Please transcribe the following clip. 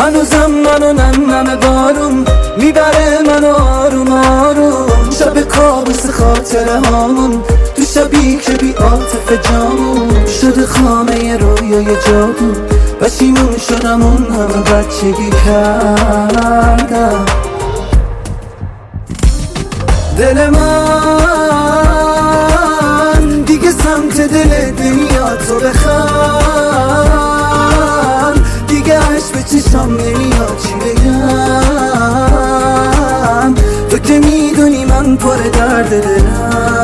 هنوزم منو نم بارون میبره منو آروم آروم، شب کابوس خاطره هامون تو شبی که بی عاطفه جامون شده خامه رویای جادو. پشیمون شدم اون همه بچگی کردم. دل من دیگه سمت دل دنیا تو بخوام، دیگه عشق به چشام نمیاد چی بگم. تو که میدونی من پر درد دلم،